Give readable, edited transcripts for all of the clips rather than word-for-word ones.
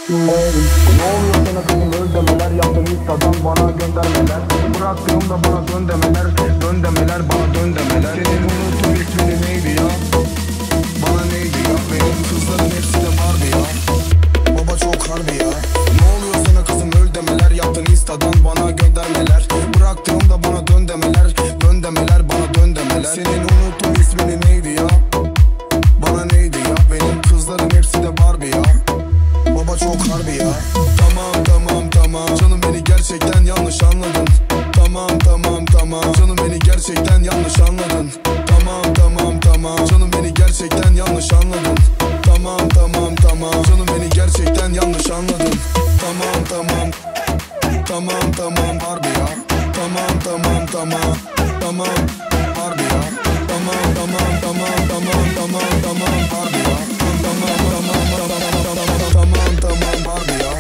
Ne oluyor sana kızım, özlemeler yaptın Insta'dan bana göndermeler. Bıraktığımda bana dön demeler, dön demeler, bana dön demeler. Senin unuttum ismini neydi ya? Bana neydi ya? Benim kızların hepsi de vardı ya. Baba çok harbi ya. Ne oluyor sana kızım, öl demeler yaptın Insta'dan bana göndermeler. Bıraktığımda bana dön demeler, dön demeler, bana dön demeler. Senin unuttum ismini neydi ya? Bana neydi ya? Benim kızların hepsi de Barbie ya. Baba çok harbi ya. Tamam tamam tamam, canım beni gerçekten yanlış anladın. Tamam tamam tamam, canım beni gerçekten yanlış anladın. Tamam tamam tamam, canım beni gerçekten yanlış anladın. Tamam tamam tamam, canım beni gerçekten yanlış anladın. Tamam tamam tamam tamam Barbie ya. Tamam tamam tamam tamam Barbie ya. Tamam tamam tamam tamam tamam tamam Barbie ya. Tamam tamam tamam tamam Barbie ya.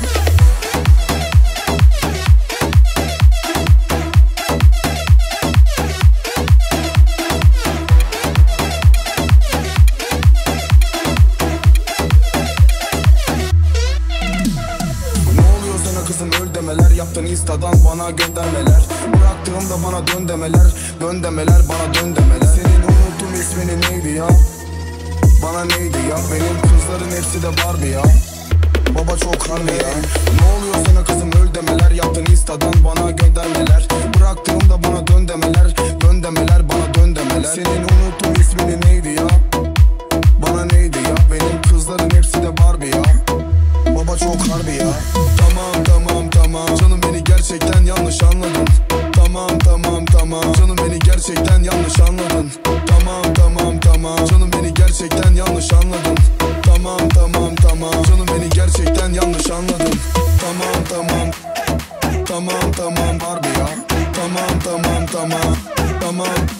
Kızım öl demeler yaptın Insta'dan bana göndermeler. Bıraktığımda bana dön demeler, dön demeler, bana dön demeler. Senin unuttum ismini neydi ya? Bana neydi ya? Benim kızların hepsi de Barbie ya. Baba çok harbi ya. Ne oluyor sana kızım, öl demeler yaptın Insta'dan bana göndermeler. Bıraktığımda bana dön demeler, dön demeler, bana dön demeler. Senin unuttum ismini neydi ya? Bana neydi ya? Benim kızların hepsi de Barbie ya. Baba çok harbi ya. Tamam tamam tamam, canım beni gerçekten yanlış anladın. Tamam tamam tamam, canım beni gerçekten yanlış anladın. Tamam tamam tamam, canım beni gerçekten yanlış anladın. Tamam tamam tamam, canım beni gerçekten yanlış anladın. Tamam tamam tamam tamam Barbie ya. Tamam tamam tamam tamam